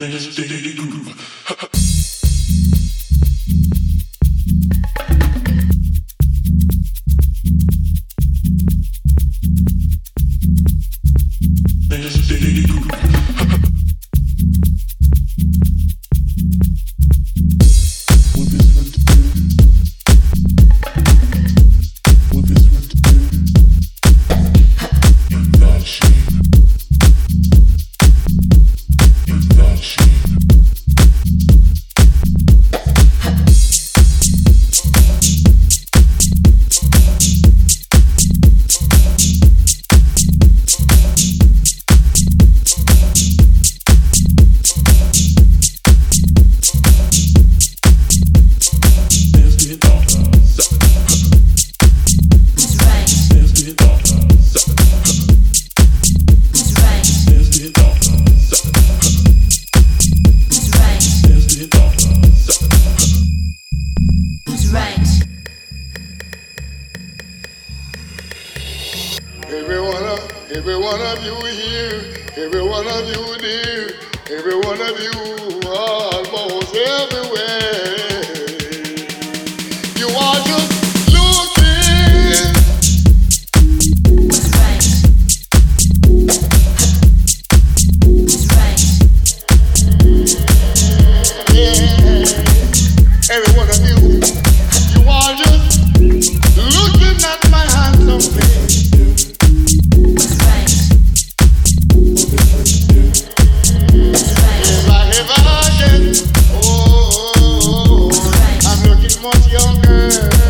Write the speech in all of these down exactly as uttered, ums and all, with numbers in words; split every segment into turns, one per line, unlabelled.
Steady groove. Steady groove.
Every one of, every one of you here, every one of you dear, every one of you almost everywhere. You are just looking. Yeah, every one of you, you are just looking at my handsome face. Much younger.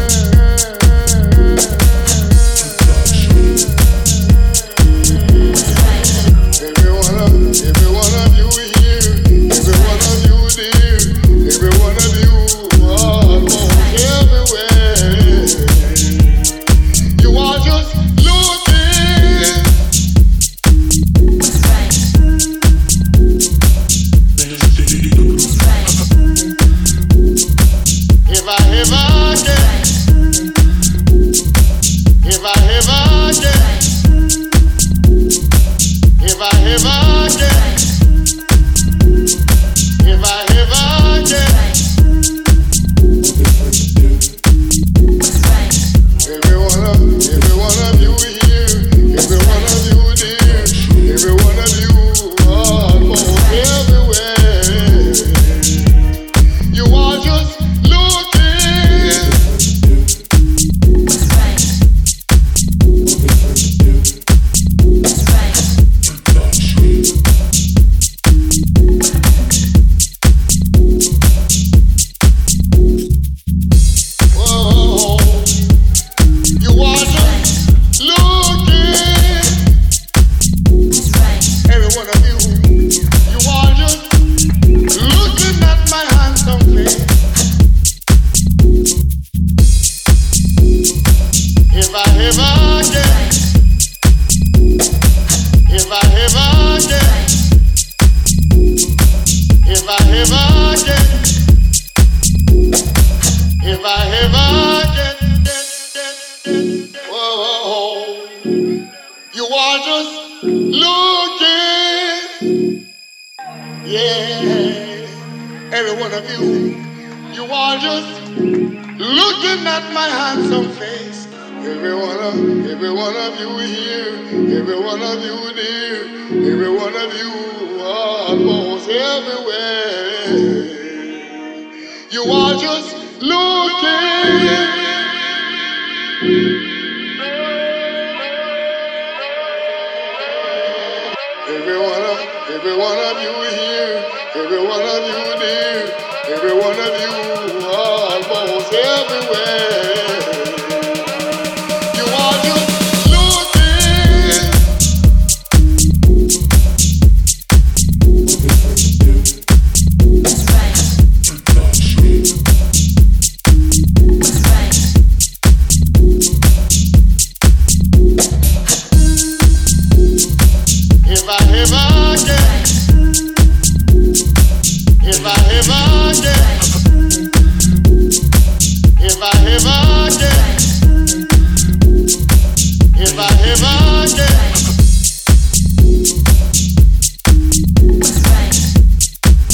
Every one of, every one of you here, every one of you dear, every one of you almost everywhere. You are just looking. If I ever get, if I ever get, if I ever get, if I ever get, every one of, every one of you here, every one of you dear, every one of you almost everywhere. You are just if I ever get, if I ever get, if I ever get, if I ever get, get, get, get, whoa, you are just looking, yeah, every one of you, you are just looking at my handsome face. Every one of, every one of you here, every one of you dear, every one of you almost everywhere. You are just looking. Every one of, every one of you here, every one of you dear, every one of you almost everywhere. If I ever get, if I ever get, if I ever get, if I ever get,